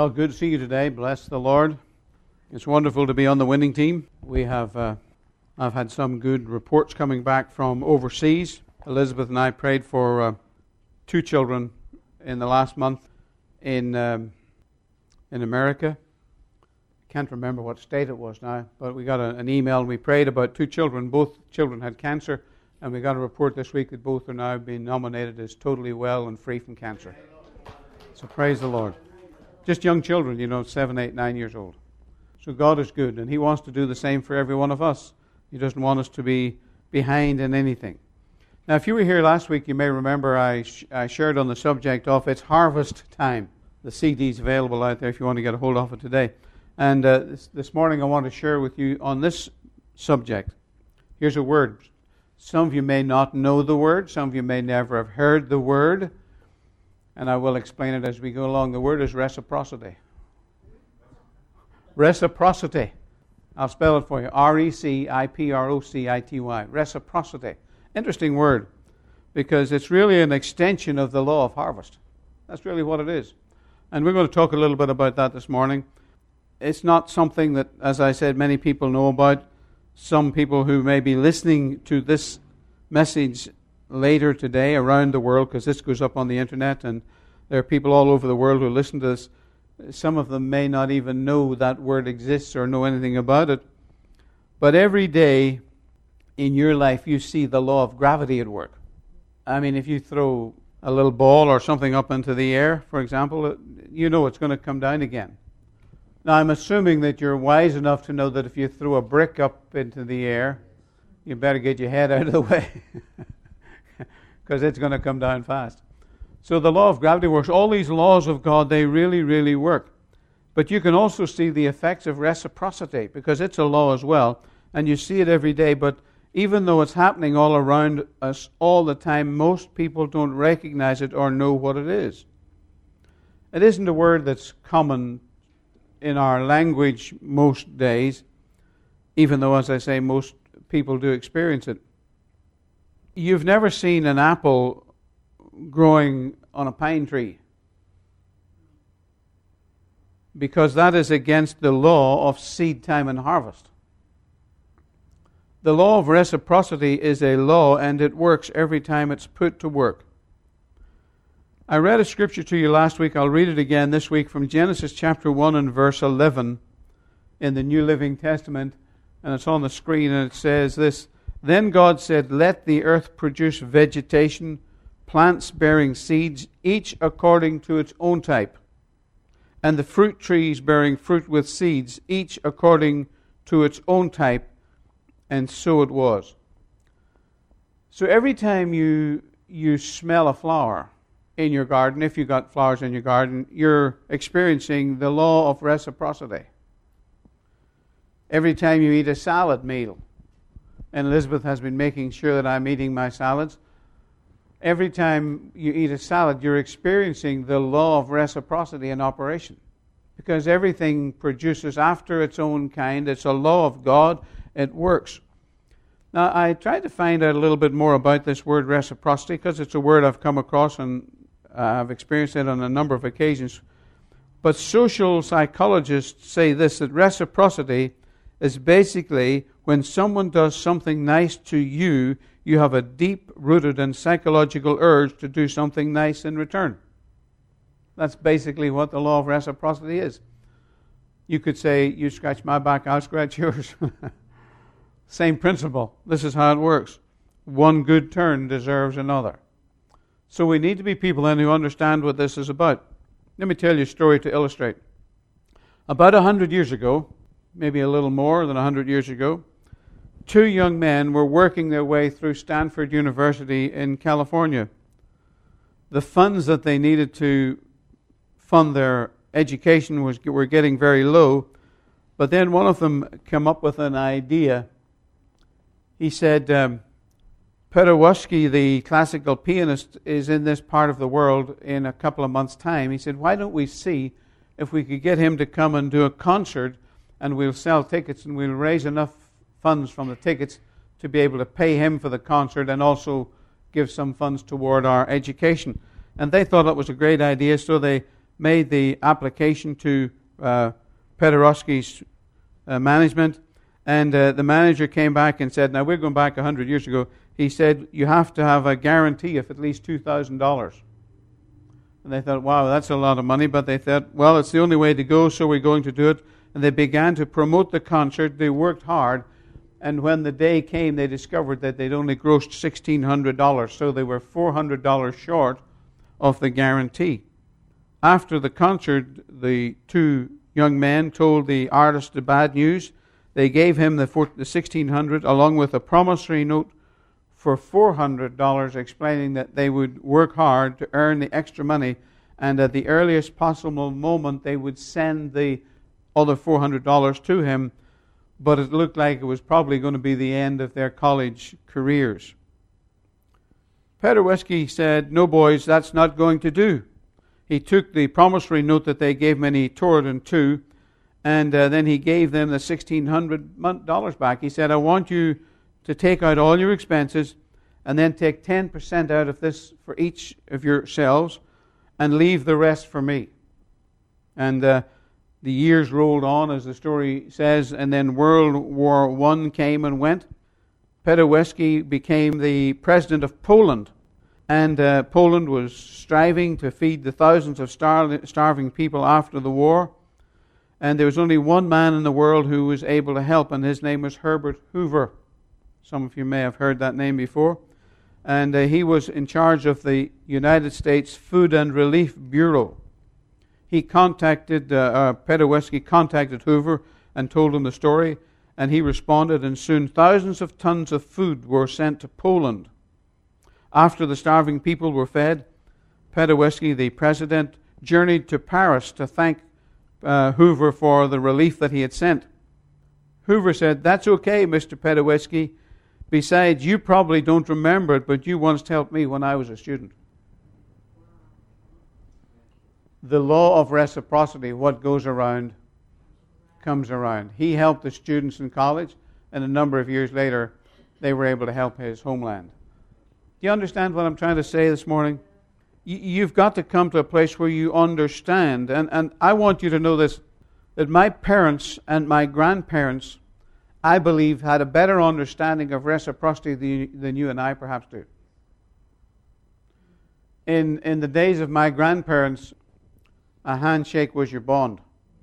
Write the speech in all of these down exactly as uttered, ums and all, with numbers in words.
Well, good to see you today. Bless the Lord. It's wonderful to be on the winning team. We have, uh, I've had some good reports coming back from overseas. Elizabeth and I prayed for uh, two children in the last month in um, in America. I can't remember what state it was now, but we got a, an email and we prayed about two children. Both children had cancer, and we got a report this week that both are now being nominated as totally well and free from cancer. So praise the Lord. Just young children, you know, seven, eight, nine years old. So God is good, and He wants to do the same for every one of us. He doesn't want us to be behind in anything. Now, if you were here last week, you may remember I, sh- I shared on the subject of it's harvest time. The C D's available out there if you want to get a hold of it today. And uh, this, this morning I want to share with you on this subject. Here's a word. Some of you may not know the word. Some of you may never have heard the word. And I will explain it as we go along. The word is reciprocity. Reciprocity. I'll spell it for you. R E C I P R O C I T Y. Reciprocity. Interesting word, because it's really an extension of the law of harvest. That's really what it is. And we're going to talk a little bit about that this morning. It's not something that, as I said, many people know about. Some people who may be listening to this message later today around the world, because this goes up on the internet, and there are people all over the world who listen to this. Some of them may not even know that word exists or know anything about it. But every day in your life you see the law of gravity at work. I mean, if you throw a little ball or something up into the air, for example, you know it's going to come down again. Now, I'm assuming that you're wise enough to know that if you throw a brick up into the air, you better get your head out of the way, because it's going to come down fast. So the law of gravity works. All these laws of God, they really, really work. But you can also see the effects of reciprocity, because it's a law as well, and you see it every day. But even though it's happening all around us all the time, most people don't recognize it or know what it is. It isn't a word that's common in our language most days, even though, as I say, most people do experience it. You've never seen an apple growing on a pine tree, because that is against the law of seed time and harvest. The law of reciprocity is a law, and it works every time it's put to work. I read a scripture to you last week. I'll read it again this week from Genesis chapter one and verse eleven in the New Living Testament, and it's on the screen, and it says this: Then God said, "Let the earth produce vegetation, plants bearing seeds, each according to its own type, and the fruit trees bearing fruit with seeds, each according to its own type." And so it was. So every time you you smell a flower in your garden, if you've got flowers in your garden, you're experiencing the law of reciprocity. Every time you eat a salad meal, and Elizabeth has been making sure that I'm eating my salads, every time you eat a salad, you're experiencing the law of reciprocity in operation. Because everything produces after its own kind. It's a law of God. It works. Now, I tried to find out a little bit more about this word reciprocity, because it's a word I've come across and uh, I've experienced it on a number of occasions. But social psychologists say this, that reciprocity is basically when someone does something nice to you, you have a deep-rooted and psychological urge to do something nice in return. That's basically what the law of reciprocity is. You could say, you scratch my back, I'll scratch yours. Same principle. This is how it works. One good turn deserves another. So we need to be people then who understand what this is about. Let me tell you a story to illustrate. About a hundred years ago, maybe a little more than a hundred years ago, two young men were working their way through Stanford University in California. The funds that they needed to fund their education was were getting very low, but then one of them came up with an idea. He said, um, Paderewski, the classical pianist, is in this part of the world in a couple of months' time. He said, why don't we see if we could get him to come and do a concert, and we'll sell tickets, and we'll raise enough funds from the tickets to be able to pay him for the concert and also give some funds toward our education. And they thought it was a great idea, so they made the application to uh, Pederowski's uh, management, and uh, the manager came back and said, now we're going back one hundred years ago, he said, you have to have a guarantee of at least two thousand dollars. And they thought, wow, that's a lot of money, but they thought, well, it's the only way to go, so we're going to do it. And they began to promote the concert. They worked hard, and when the day came, they discovered that they'd only grossed sixteen hundred dollars, so they were four hundred dollars short of the guarantee. After the concert, the two young men told the artist the bad news. They gave him the, the sixteen hundred dollars along with a promissory note for four hundred dollars, explaining that they would work hard to earn the extra money, and at the earliest possible moment they would send the other four hundred dollars to him, but it looked like it was probably going to be the end of their college careers. Pederowski said, no boys, that's not going to do. He took the promissory note that they gave him and he tore it in two, and uh, then he gave them the sixteen hundred dollars back. He said, I want you to take out all your expenses and then take ten percent out of this for each of yourselves and leave the rest for me. And uh, the years rolled on, as the story says, and then World War One came and went. Pederowski became the president of Poland, and uh, Poland was striving to feed the thousands of star- starving people after the war. And there was only one man in the world who was able to help, and his name was Herbert Hoover. Some of you may have heard that name before. And uh, he was in charge of the United States Food and Relief Bureau. He contacted, uh, uh, Pederowski contacted Hoover and told him the story, and he responded, and soon thousands of tons of food were sent to Poland. After the starving people were fed, Pederowski, the president, journeyed to Paris to thank uh, Hoover for the relief that he had sent. Hoover said, that's okay, Mister Pederowski. Besides, you probably don't remember it, but you once helped me when I was a student. The law of reciprocity, what goes around, comes around. He helped the students in college, and a number of years later, they were able to help his homeland. Do you understand what I'm trying to say this morning? You've got to come to a place where you understand, and, and I want you to know this, that my parents and my grandparents, I believe, had a better understanding of reciprocity than, than you and I perhaps do. In, in the days of my grandparents, a handshake was your bond.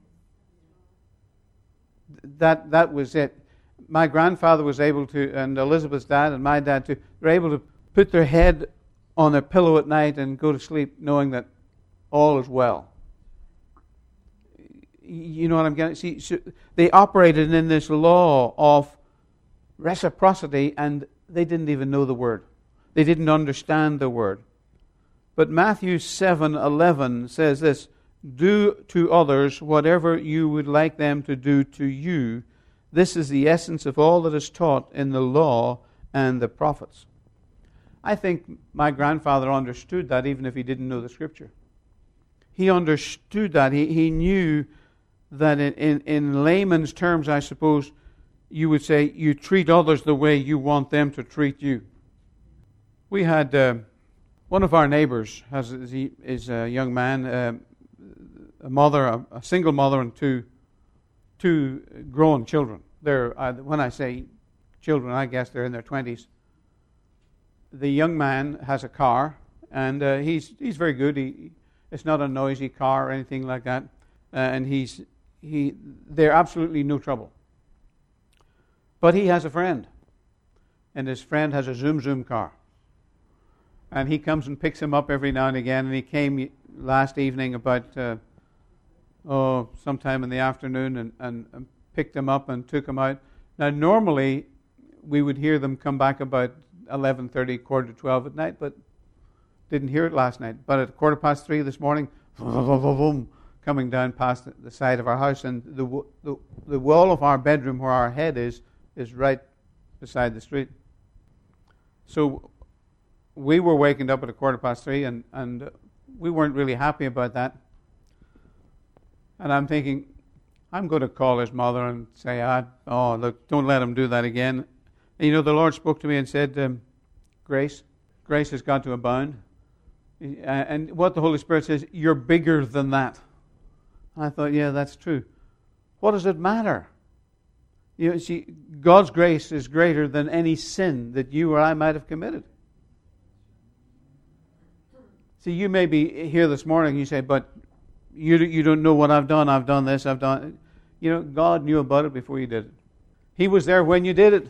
That that was it. My grandfather was able to, and Elizabeth's dad and my dad too, were able to put their head on their pillow at night and go to sleep knowing that all is well. You know what I'm getting? See, so they operated in this law of reciprocity, and they didn't even know the word. They didn't understand the word. But Matthew seven eleven says this, do to others whatever you would like them to do to you. This is the essence of all that is taught in the law and the prophets. I think my grandfather understood that even if he didn't know the Scripture. He understood that. He, he knew that in, in, in layman's terms, I suppose, you would say, you treat others the way you want them to treat you. We had, uh, one of our neighbors has, he is a young man, uh, a mother, a, a single mother and two, two grown children. They're, uh, when I say children, I guess they're in their twenties. The young man has a car, and uh, he's he's very good. He, it's not a noisy car or anything like that, uh, and he's he they're absolutely no trouble. But he has a friend, and his friend has a Zoom Zoom car, and he comes and picks him up every now and again. And he came last evening about uh, oh sometime in the afternoon, and, and, and picked him up and took him out. Now normally we would hear them come back about eleven thirty, quarter to twelve at night, but didn't hear it last night. But at quarter past three this morning, coming down past the side of our house, and the, the the wall of our bedroom where our head is is right beside the street. So we were wakened up at a quarter past three, and and we weren't really happy about that. And I'm thinking, I'm going to call his mother and say, ah, oh look, don't let him do that again. And you know, the Lord spoke to me and said, um, Grace, grace has got to abound. And what the Holy Spirit says, you're bigger than that. I thought, yeah, that's true. What does it matter? You know, see, God's grace is greater than any sin that you or I might have committed. See, you may be here this morning and you say, but you you don't know what I've done. I've done this, I've done... You know, God knew about it before you did it. He was there when you did it.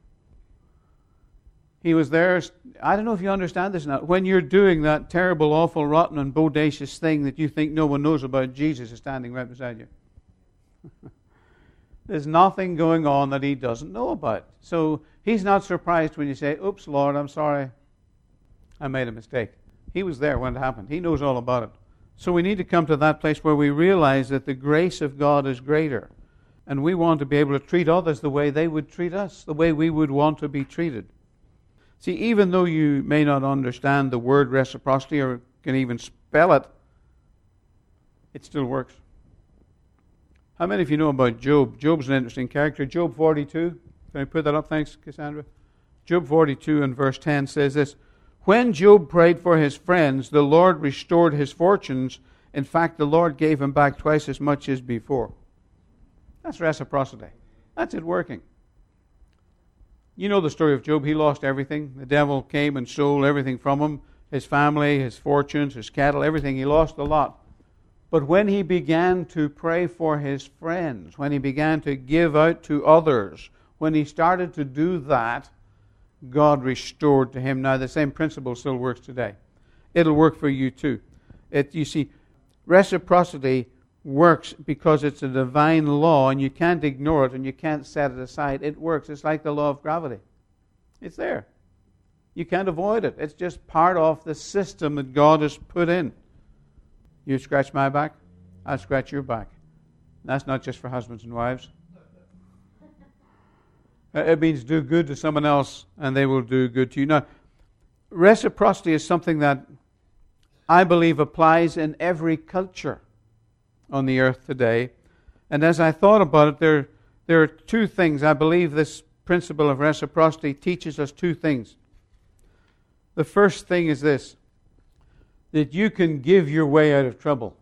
He was there. I don't know if you understand this now. When you're doing that terrible, awful, rotten, and bodacious thing that you think no one knows about, Jesus is standing right beside you. There's nothing going on that He doesn't know about. So He's not surprised when you say, oops, Lord, I'm sorry. I made a mistake. He was there when it happened. He knows all about it. So we need to come to that place where we realize that the grace of God is greater. And we want to be able to treat others the way they would treat us, the way we would want to be treated. See, even though you may not understand the word reciprocity or can even spell it, it still works. How many of you know about Job? Job's an interesting character. Job forty-two. Can I put that up? Thanks, Cassandra. Job forty-two and verse ten says this. When Job prayed for his friends, the Lord restored his fortunes. In fact, the Lord gave him back twice as much as before. That's reciprocity. That's it working. You know the story of Job. He lost everything. The devil came and stole everything from him. His family, his fortunes, his cattle, everything. He lost a lot. But when he began to pray for his friends, when he began to give out to others, when he started to do that, God restored to him. Now, the same principle still works today. It'll work for you too. It, you see, reciprocity works because it's a divine law, and you can't ignore it, and you can't set it aside. It works. It's like the law of gravity. It's there. You can't avoid it. It's just part of the system that God has put in. You scratch my back, I'll scratch your back. That's not just for husbands and wives. It means do good to someone else, and they will do good to you. Now, reciprocity is something that I believe applies in every culture on the earth today. And as I thought about it, there, there are two things. I believe this principle of reciprocity teaches us two things. The first thing is this, that you can give your way out of trouble.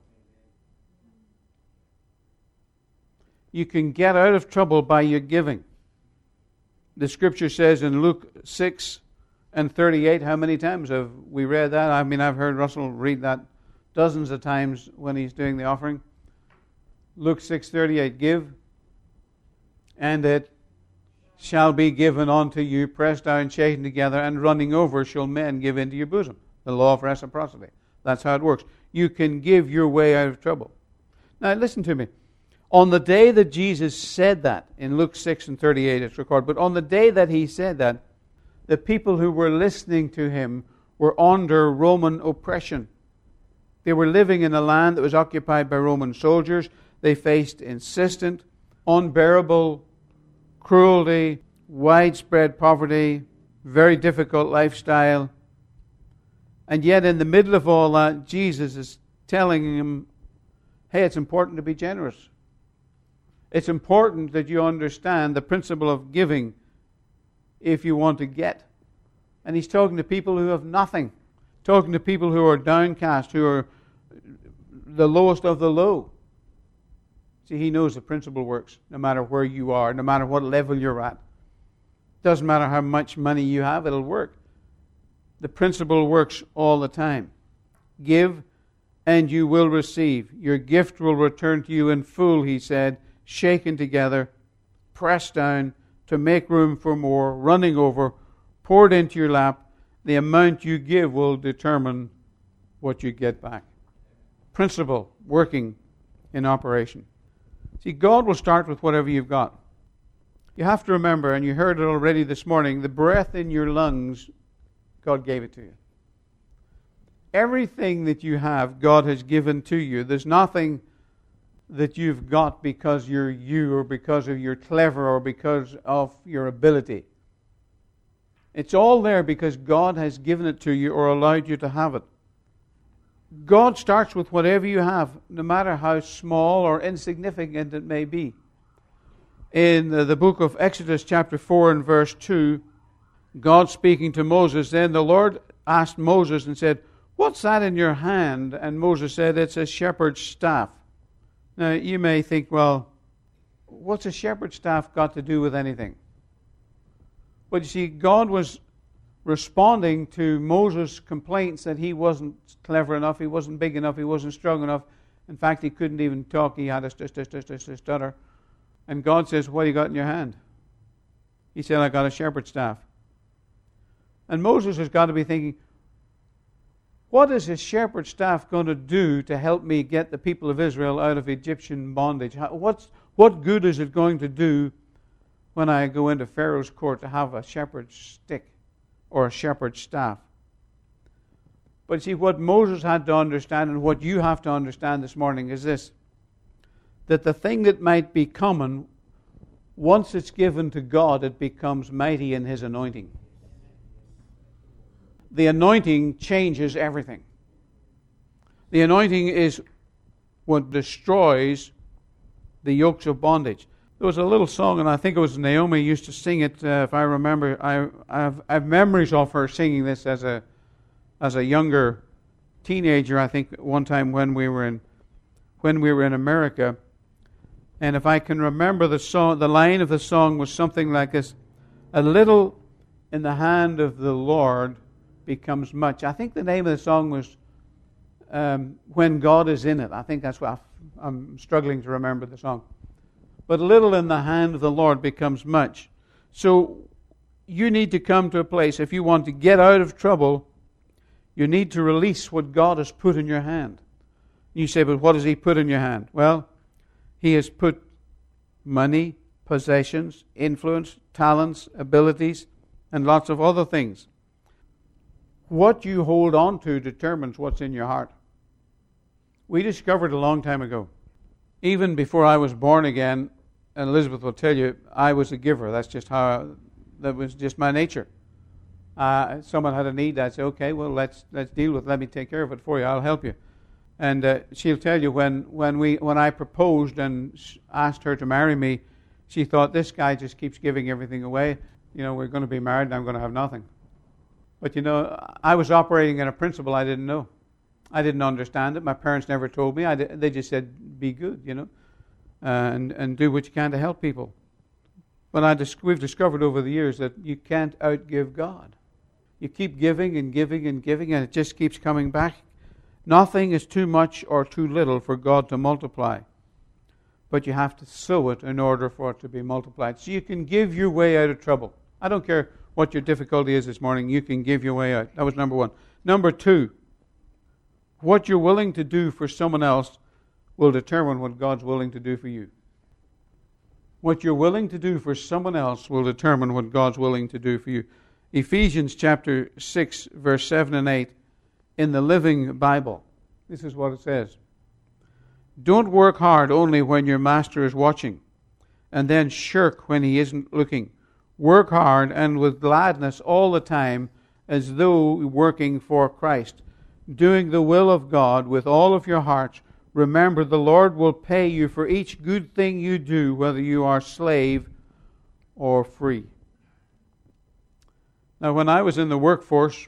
You can get out of trouble by your giving. The Scripture says in Luke six and thirty-eight, how many times have we read that? I mean, I've heard Russell read that dozens of times when he's doing the offering. Luke six thirty-eight, give, and it shall be given unto you, pressed down, shaken together, and running over shall men give into your bosom. The law of reciprocity. That's how it works. You can give your way out of trouble. Now, listen to me. On the day that Jesus said that, in Luke six and thirty-eight it's recorded, but on the day that He said that, the people who were listening to Him were under Roman oppression. They were living in a land that was occupied by Roman soldiers. They faced insistent, unbearable cruelty, widespread poverty, very difficult lifestyle. And yet in the middle of all that, Jesus is telling them, hey, it's important to be generous. It's important that you understand the principle of giving if you want to get. And He's talking to people who have nothing. Talking to people who are downcast, who are the lowest of the low. See, He knows the principle works no matter where you are, no matter what level you're at. Doesn't matter how much money you have, it'll work. The principle works all the time. Give and you will receive. Your gift will return to you in full, He said, shaken together, pressed down to make room for more, running over, poured into your lap. The amount you give will determine what you get back. Principle working in operation. See, God will start with whatever you've got. You have to remember, and you heard it already this morning, the breath in your lungs, God gave it to you. Everything that you have, God has given to you. There's nothing that you've got because you're you or because of you're clever or because of your ability. It's all there because God has given it to you or allowed you to have it. God starts with whatever you have, no matter how small or insignificant it may be. In the book of Exodus chapter four and verse two, God speaking to Moses, then the Lord asked Moses and said, "What's that in your hand?" And Moses said, "It's a shepherd's staff." Now, you may think, well, what's a shepherd's staff got to do with anything? But you see, God was responding to Moses' complaints that he wasn't clever enough, he wasn't big enough, he wasn't strong enough. In fact, he couldn't even talk. He had a stutter. And God says, "What do you got in your hand?" He said, "I got a shepherd's staff." And Moses has got to be thinking, what is a shepherd's staff going to do to help me get the people of Israel out of Egyptian bondage? What's, what good is it going to do when I go into Pharaoh's court to have a shepherd's stick or a shepherd's staff? But see, what Moses had to understand and what you have to understand this morning is this, that the thing that might be common, once it's given to God, it becomes mighty in His anointing. The anointing changes everything. The anointing is what destroys the yokes of bondage. There was a little song, and I think it was Naomi used to sing it. Uh, if I remember, I, I, have, I have memories of her singing this as a as a younger teenager. I think one time when we were in when we were in America, and if I can remember the song, the line of the song was something like this: "A little in the hand of the Lord becomes much." I think the name of the song was um, "When God is in It." I think that's what I've, I'm struggling to remember the song. But a little in the hand of the Lord becomes much. So you need to come to a place, if you want to get out of trouble, you need to release what God has put in your hand. You say, but what has He put in your hand? Well, He has put money, possessions, influence, talents, abilities, and lots of other things. What you hold on to determines what's in your heart. We discovered a long time ago, even before I was born again, and Elizabeth will tell you, I was a giver. That's just how, I, that was just my nature. Uh, someone had a need, I'd say, okay, well, let's let's deal with it. Let me take care of it for you. I'll help you. And uh, she'll tell you, when when we when I proposed and asked her to marry me, she thought, this guy just keeps giving everything away. You know, we're going to be married and I'm going to have nothing. But, you know, I was operating in a principle I didn't know. I didn't understand it. My parents never told me. I did, they just said, be good, you know, uh, and, and do what you can to help people. But I dis- we've discovered over the years that you can't outgive God. You keep giving and giving and giving, and it just keeps coming back. Nothing is too much or too little for God to multiply. But you have to sow it in order for it to be multiplied. So you can give your way out of trouble. I don't care what your difficulty is this morning, you can give your way out. That was number one. Number two, what you're willing to do for someone else will determine what God's willing to do for you. What you're willing to do for someone else will determine what God's willing to do for you. Ephesians chapter six, verse seven and eight, in the Living Bible, this is what it says. Don't work hard only when your master is watching, and then shirk when he isn't looking. Work hard and with gladness all the time, as though working for Christ, doing the will of God with all of your heart. Remember, the Lord will pay you for each good thing you do, whether you are slave or free. Now, when I was in the workforce,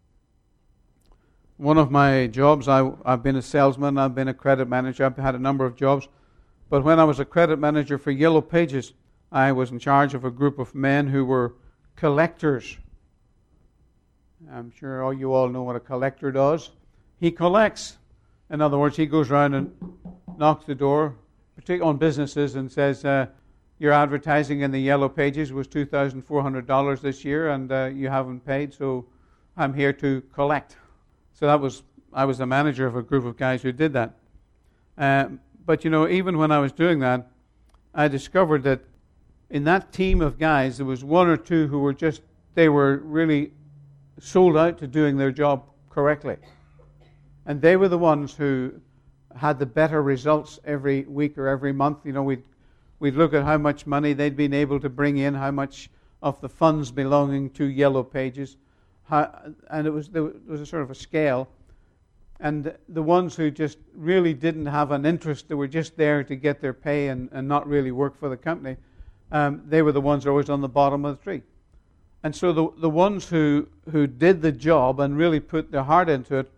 one of my jobs, I, I've been a salesman, I've been a credit manager, I've had a number of jobs. But when I was a credit manager for Yellow Pages, I was in charge of a group of men who were collectors. I'm sure all you all know what a collector does. He collects. In other words, he goes around and knocks the door, particularly on businesses, and says, uh, your advertising in the Yellow Pages was two thousand four hundred dollars this year, and uh, you haven't paid, so I'm here to collect. So that was, I was the manager of a group of guys who did that. Uh, but, you know, even when I was doing that, I discovered that in that team of guys, there was one or two who were just, they were really sold out to doing their job correctly. And they were the ones who had the better results every week or every month. You know, we'd, we'd look at how much money they'd been able to bring in, how much of the funds belonging to Yellow Pages. How, and it was there was a sort of a scale. And the ones who just really didn't have an interest, they were just there to get their pay and, and not really work for the company, um, they were the ones always on the bottom of the tree. And so the the ones who, who did the job and really put their heart into it,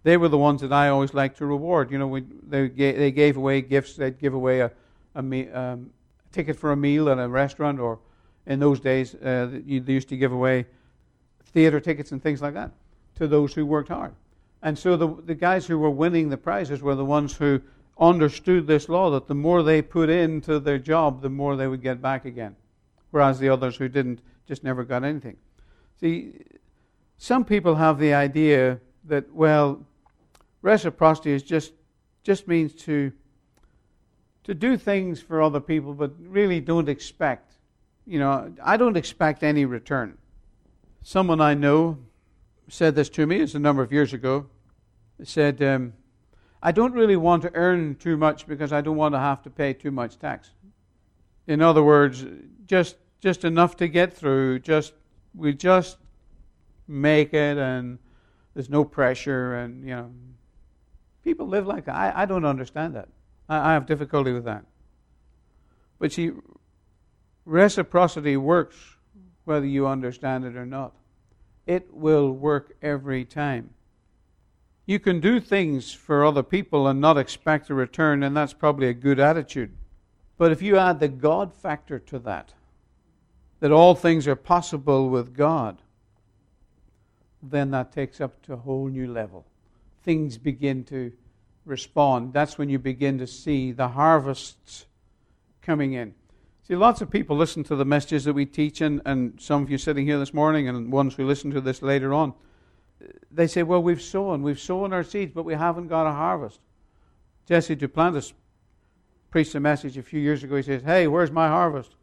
They were the ones that I always liked to reward. You know, we, they, gave, they gave away gifts. They'd give away a, a me, um, ticket for a meal at a restaurant, or in those days, uh, you, they used to give away theater tickets and things like that to those who worked hard. And so the, the guys who were winning the prizes were the ones who understood this law, that the more they put into their job, the more they would get back again. Whereas the others who didn't just never got anything. See, some people have the idea that, well, reciprocity is just just means to to do things for other people, but really don't expect. You know, I don't expect any return. Someone I know said this to me, it's a number of years ago. He said, um, I don't really want to earn too much because I don't want to have to pay too much tax. In other words, just just enough to get through, just we just make it, and there's no pressure, and you know, people live like that. I, I don't understand that. I, I have difficulty with that. But see, reciprocity works whether you understand it or not. It will work every time. You can do things for other people and not expect a return, and that's probably a good attitude. But if you add the God factor to that, that all things are possible with God, then that takes up to a whole new level. Things begin to respond. That's when you begin to see the harvests coming in. See, lots of people listen to the messages that we teach, and, and some of you sitting here this morning, and ones who listen to this later on, they say, well, we've sown, we've sown our seeds, but we haven't got a harvest. Jesse Duplantis preached a message a few years ago. He says, hey, where's my harvest?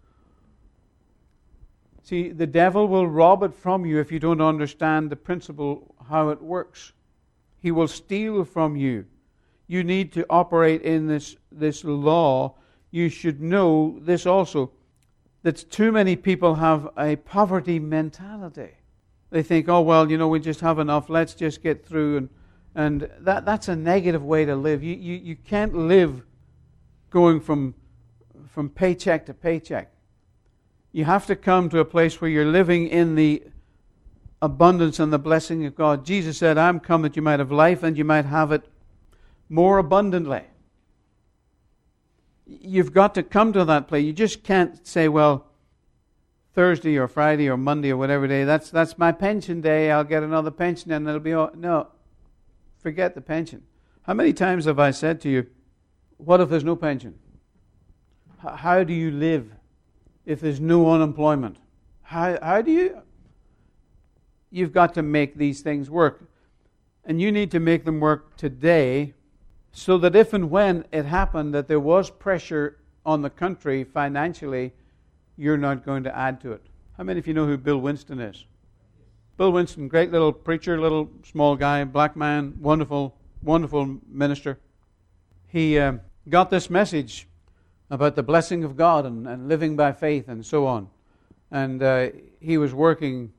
See, the devil will rob it from you if you don't understand the principle, how it works. He will steal from you. You need to operate in this, this law. You should know this also, that too many people have a poverty mentality. They think, oh, well, you know, we just have enough, let's just get through. And and that that's a negative way to live. You you, you can't live going from from paycheck to paycheck. You have to come to a place where you're living in the abundance and the blessing of God. Jesus said, I'm come that you might have life and you might have it more abundantly. You've got to come to that place. You just can't say, well, Thursday or Friday or Monday or whatever day, that's that's my pension day, I'll get another pension and it'll be all. No, forget the pension. How many times have I said to you, what if there's no pension? H- how do you live if there's no unemployment? How, how do you... You've got to make these things work. And you need to make them work today, so that if and when it happened that there was pressure on the country financially, you're not going to add to it. How many of you know who Bill Winston is? Bill Winston, great little preacher, little small guy, black man, wonderful, wonderful minister. He uh, got this message about the blessing of God and, and living by faith and so on. And uh, he was working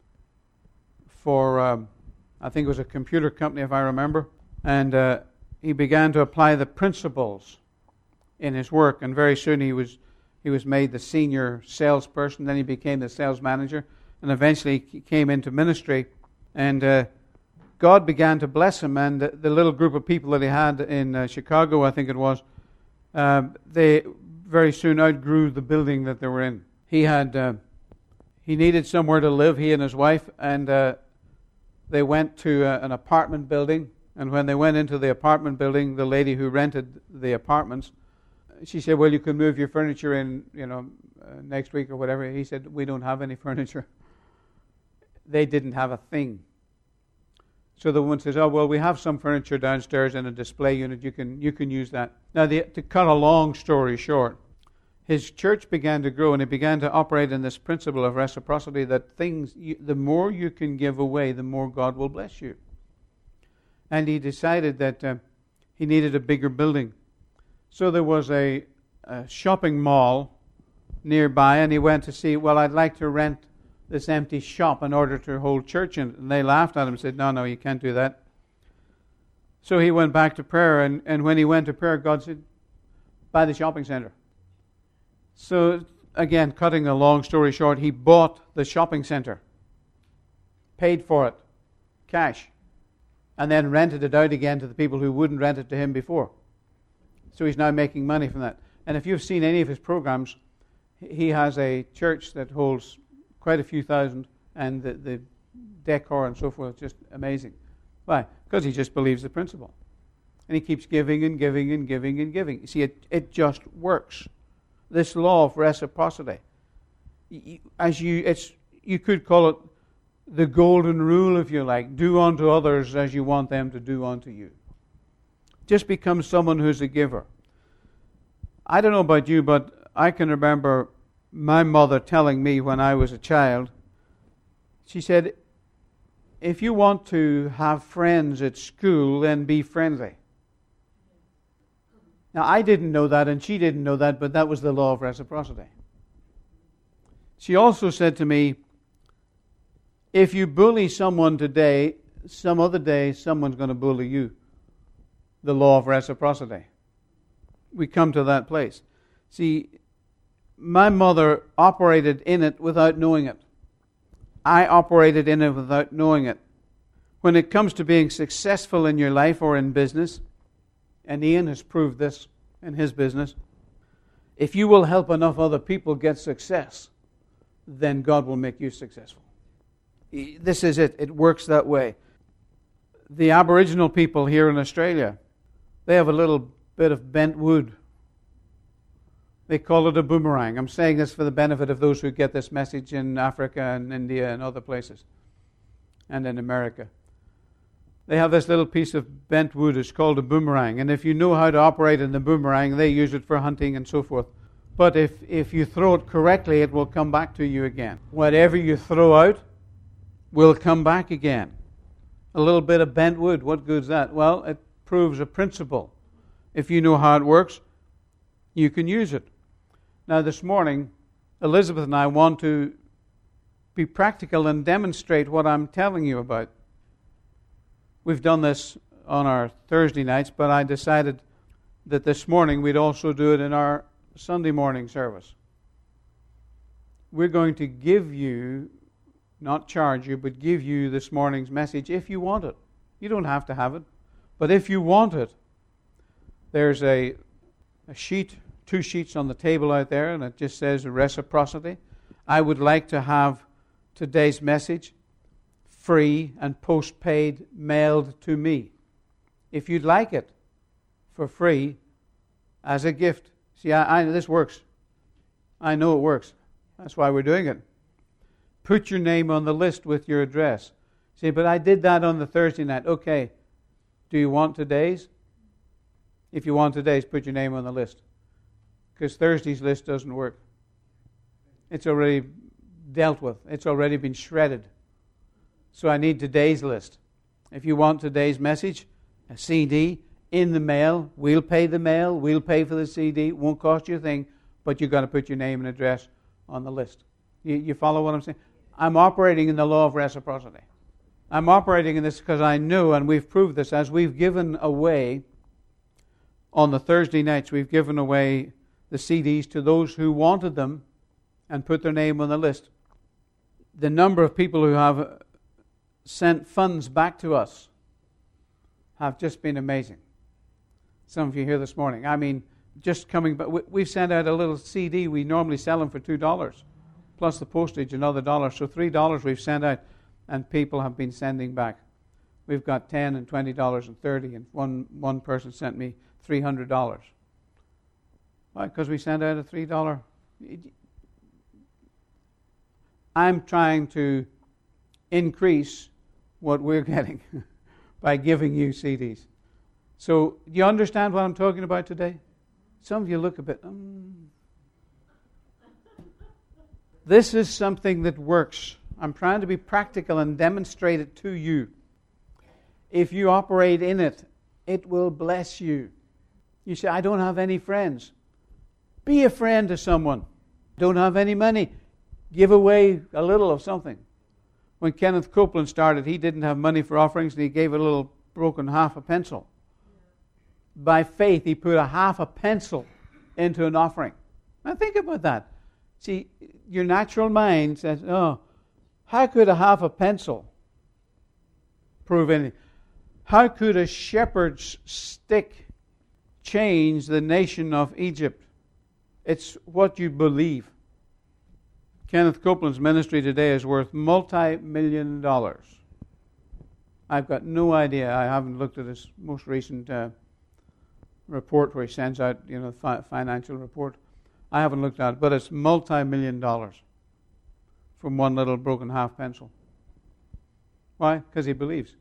for, um, I think it was a computer company if I remember, and uh, he began to apply the principles in his work, and very soon he was he was made the senior salesperson. Then he became the sales manager, and eventually he came into ministry, and uh, God began to bless him. And the, the little group of people that he had in uh, Chicago, I think it was, uh, they very soon outgrew the building that they were in. He had uh, he needed somewhere to live, he and his wife, and uh, they went to uh, an apartment building. And when they went into the apartment building, the lady who rented the apartments, she said, well, you can move your furniture in, you know, uh, next week or whatever. He said, we don't have any furniture. They didn't have a thing. So the woman says, oh, well, we have some furniture downstairs in a display unit. You can you can use that. Now, the, to cut a long story short, his church began to grow, and it began to operate in this principle of reciprocity, that things, you, the more you can give away, the more God will bless you. And he decided that uh, he needed a bigger building. So there was a, a shopping mall nearby, and he went to see, well, I'd like to rent this empty shop in order to hold church in it. And they laughed at him and said, no, no, you can't do that. So he went back to prayer, and, and when he went to prayer, God said, buy the shopping center. So again, cutting a long story short, he bought the shopping center, paid for it, cash. and then rented it out again to the people who wouldn't rent it to him before. So he's now making money from that. And if you've seen any of his programs, he has a church that holds quite a few thousand, and the, the decor and so forth is just amazing. Why? Because he just believes the principle. And he keeps giving and giving and giving and giving. You see, it, it just works. This law of reciprocity. As you, it's, you could call it the golden rule, if you like. Do unto others as you want them to do unto you. Just become someone who's a giver. I don't know about you, but I can remember my mother telling me when I was a child, she said, if you want to have friends at school, then be friendly. Now, I didn't know that, and she didn't know that, but that was the law of reciprocity. She also said to me, if you bully someone today, some other day, someone's going to bully you. The law of reciprocity. We come to that place. See, my mother operated in it without knowing it. I operated in it without knowing it. When it comes to being successful in your life or in business, and Ian has proved this in his business, if you will help enough other people get success, then God will make you successful. This is it. It works that way. The Aboriginal people here in Australia, they have a little bit of bent wood. They call it a boomerang. I'm saying this for the benefit of those who get this message in Africa and India and other places, and in America. They have this little piece of bent wood. It's called a boomerang. And if you know how to operate in the boomerang, they use it for hunting and so forth. But if, if you throw it correctly, it will come back to you again. Whatever you throw out will come back again. A little bit of bent wood, what good's that? Well, it proves a principle. If you know how it works, you can use it. Now, this morning, Elizabeth and I want to be practical and demonstrate what I'm telling you about. We've done this on our Thursday nights, but I decided that this morning we'd also do it in our Sunday morning service. We're going to give you, not charge you, but give you this morning's message if you want it. You don't have to have it, but if you want it, there's a, a sheet, two sheets on the table out there, and it just says reciprocity. I would like to have today's message free and postpaid mailed to me. If you'd like it for free as a gift. See, I, I this works. I know it works. That's why we're doing it. Put your name on the list with your address. See, but I did that on the Thursday night. Okay, do you want today's? If you want today's, put your name on the list. Because Thursday's list doesn't work. It's already dealt with. It's already been shredded. So I need today's list. If you want today's message, a C D in the mail, we'll pay the mail, we'll pay for the C D, it won't cost you a thing, but you've got to put your name and address on the list. You, you follow what I'm saying? I'm operating in the law of reciprocity. I'm operating in this because I know, and we've proved this, as we've given away on the Thursday nights, we've given away the C Ds to those who wanted them and put their name on the list. The number of people who have sent funds back to us have just been amazing. Some of you here this morning. I mean, just coming back, we've sent out a little C D. We normally sell them for two dollars, plus the postage, another dollar. So three dollars we've sent out, and people have been sending back. We've got ten and twenty dollars and thirty, and one one person sent me three hundred dollars. Why? Because we sent out a three dollar. I'm trying to increase what we're getting by giving you C Ds. So, do you understand what I'm talking about today? Some of you look a bit, um. This is something that works. I'm trying to be practical and demonstrate it to you. If you operate in it, it will bless you. You say, I don't have any friends. Be a friend to someone. Don't have any money. Give away a little of something. When Kenneth Copeland started, he didn't have money for offerings, and he gave a little broken half a pencil. By faith, he put a half a pencil into an offering. Now think about that. See, your natural mind says, oh, how could a half a pencil prove anything? How could a shepherd's stick change the nation of Egypt? It's what you believe. Kenneth Copeland's ministry today is worth multi-million dollars. I've got no idea. I haven't looked at his most recent uh, report where he sends out, you know, fi- financial report. I haven't looked at it, but it's multi-million dollars from one little broken half pencil. Why? Because he believes.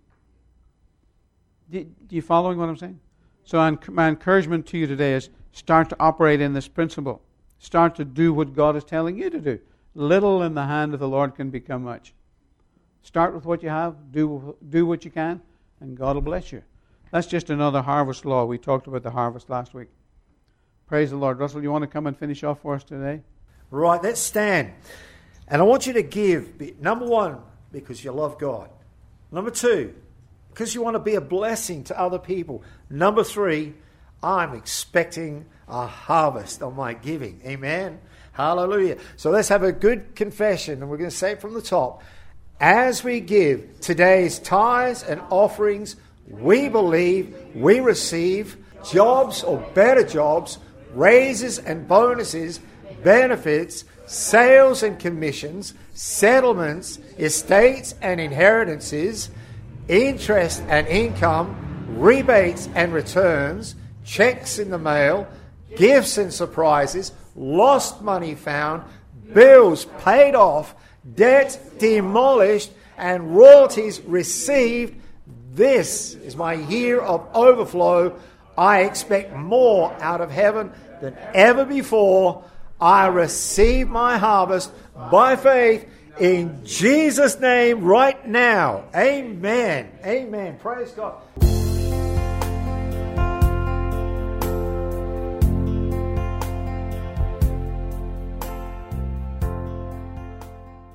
Do, do you following what I'm saying? So I, my encouragement to you today is start to operate in this principle. Start to do what God is telling you to do. Little in the hand of the Lord can become much. Start with what you have, do, do what you can, and God will bless you. That's just another harvest law. We talked about the harvest last week. Praise the Lord. Russell, you want to come and finish off for us today? Right, let's stand. And I want you to give, number one, because you love God. Number two, because you want to be a blessing to other people. Number three, I'm expecting a harvest on my giving. Amen. Hallelujah. So let's have a good confession, and we're going to say it from the top. As we give today's tithes and offerings, we believe we receive jobs or better jobs, raises and bonuses, benefits, sales and commissions, settlements, estates and inheritances, interest and income, rebates and returns, checks in the mail, gifts and surprises, lost money found, bills paid off, debt demolished, and royalties received. This is my year of overflow. I expect more out of heaven than ever before. I receive my harvest by faith in Jesus' name right now. Amen. Amen. Praise God.